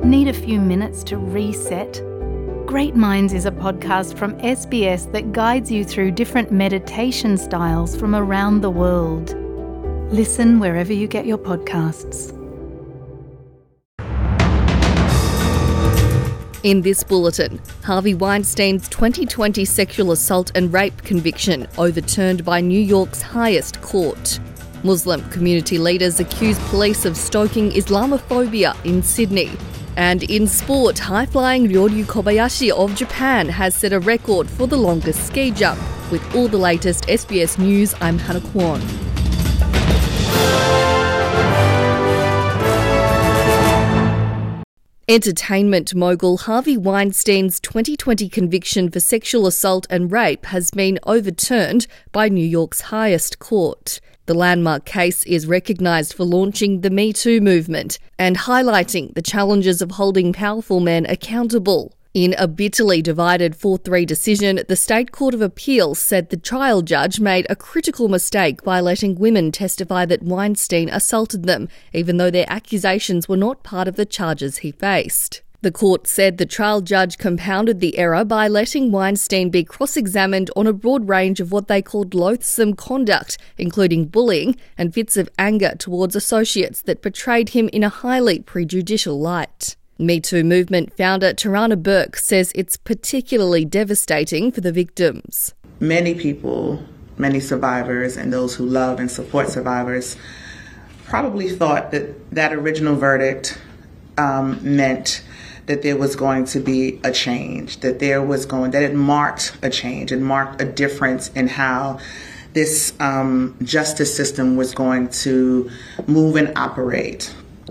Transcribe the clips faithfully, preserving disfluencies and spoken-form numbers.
Need a few minutes to reset? Great Minds is a podcast from S B S that guides you through different meditation styles from around the world. Listen wherever you get your podcasts. In this bulletin, Harvey Weinstein's twenty twenty sexual assault and rape conviction overturned by New York's highest court. Muslim community leaders accuse police of stoking Islamophobia in Sydney. And in sport, high-flying Ryoryu Kobayashi of Japan has set a record for the longest ski jump. With all the latest S B S News, I'm Hannah Kwon. Entertainment mogul Harvey Weinstein's twenty twenty conviction for sexual assault and rape has been overturned by New York's highest court. The landmark case is recognised for launching the Me Too movement and highlighting the challenges of holding powerful men accountable. In a bitterly divided four three decision, the State Court of Appeal said the trial judge made a critical mistake by letting women testify that Weinstein assaulted them, even though their accusations were not part of the charges he faced. The court said the trial judge compounded the error by letting Weinstein be cross-examined on a broad range of what they called loathsome conduct, including bullying and fits of anger towards associates that portrayed him in a highly prejudicial light. Me Too movement founder Tarana Burke says it's particularly devastating for the victims. Many people, many survivors and those who love and support survivors probably thought that that original verdict um, meant that there was going to be a change, that there was going, that it marked a change, it marked a difference in how this um, justice system was going to move and operate.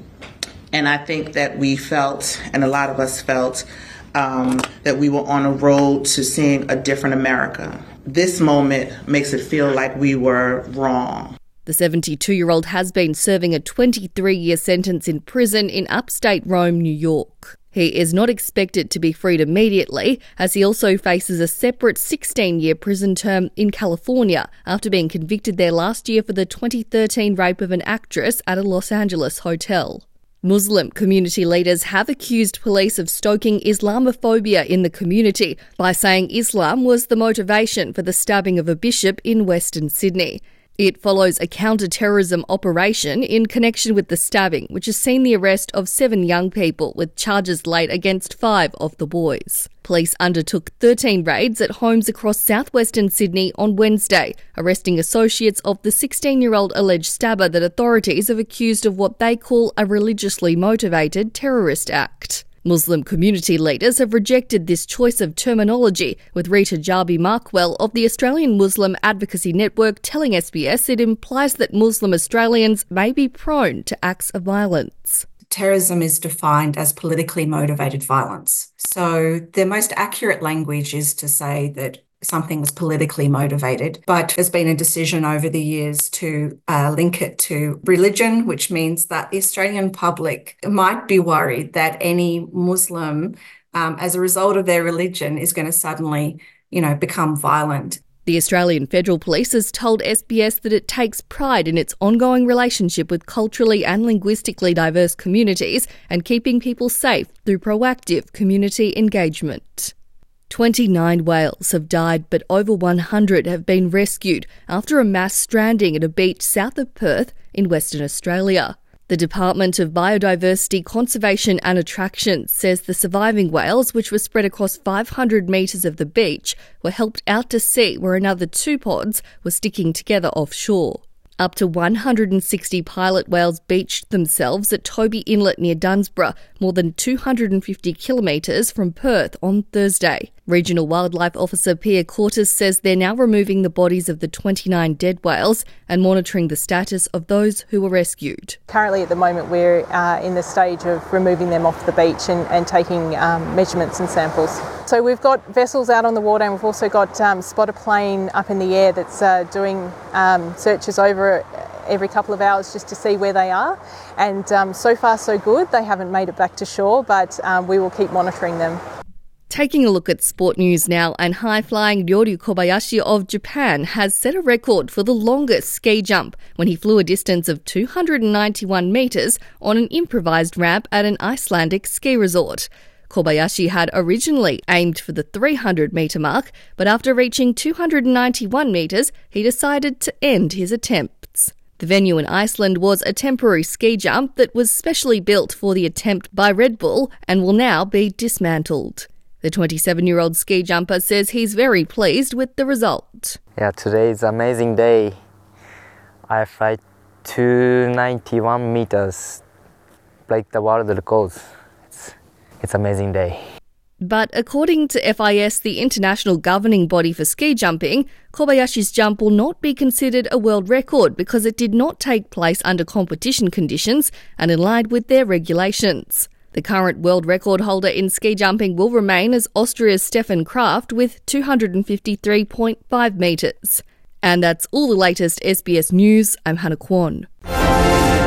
And I think that we felt, and a lot of us felt, um, that we were on a road to seeing a different America. This moment makes it feel like we were wrong. The seventy-two-year-old has been serving a twenty-three-year sentence in prison in upstate Rome, New York. He is not expected to be freed immediately, as he also faces a separate sixteen-year prison term in California after being convicted there last year for the twenty thirteen rape of an actress at a Los Angeles hotel. Muslim community leaders have accused police of stoking Islamophobia in the community by saying Islam was the motivation for the stabbing of a bishop in Western Sydney. It follows a counter-terrorism operation in connection with the stabbing, which has seen the arrest of seven young people, with charges laid against five of the boys. Police undertook thirteen raids at homes across southwestern Sydney on Wednesday, arresting associates of the sixteen-year-old alleged stabber that authorities have accused of what they call a religiously motivated terrorist act. Muslim community leaders have rejected this choice of terminology, with Rita Jarby Markwell of the Australian Muslim Advocacy Network telling S B S it implies that Muslim Australians may be prone to acts of violence. Terrorism is defined as politically motivated violence. So the most accurate language is to say that something was politically motivated, but there's been a decision over the years to uh, link it to religion, which means that the Australian public might be worried that any Muslim, um, as a result of their religion, is going to suddenly, you know, become violent. The Australian Federal Police has told S B S that it takes pride in its ongoing relationship with culturally and linguistically diverse communities and keeping people safe through proactive community engagement. twenty-nine whales have died, but over one hundred have been rescued after a mass stranding at a beach south of Perth in Western Australia. The Department of Biodiversity, Conservation and Attractions says the surviving whales, which were spread across five hundred metres of the beach, were helped out to sea where another two pods were sticking together offshore. Up to one hundred sixty pilot whales beached themselves at Toby Inlet near Dunsborough, more than two hundred fifty kilometres from Perth on Thursday. Regional Wildlife Officer Pia Cortes says they're now removing the bodies of the twenty-nine dead whales and monitoring the status of those who were rescued. Currently at the moment we're uh, in the stage of removing them off the beach and, and taking um, measurements and samples. So we've got vessels out on the water, and we've also got um, spotter plane up in the air that's uh, doing um, searches over every couple of hours just to see where they are. And um, so far so good. They haven't made it back to shore, but um, we will keep monitoring them. Taking a look at sport news now, and high-flying Ryoru Kobayashi of Japan has set a record for the longest ski jump when he flew a distance of two hundred ninety-one metres on an improvised ramp at an Icelandic ski resort. Kobayashi had originally aimed for the three hundred metre mark, but after reaching two hundred ninety-one metres, he decided to end his attempts. The venue in Iceland was a temporary ski jump that was specially built for the attempt by Red Bull and will now be dismantled. The twenty-seven-year-old ski jumper says he's very pleased with the result. Yeah, today is an amazing day. I fly two hundred ninety-one meters, break the world records. It's, it's an amazing day. But according to F I S, the international governing body for ski jumping, Kobayashi's jump will not be considered a world record because it did not take place under competition conditions and in line with their regulations. The current world record holder in ski jumping will remain as Austria's Stefan Kraft with two hundred fifty-three point five metres. And that's all the latest S B S News. I'm Hannah Kwon.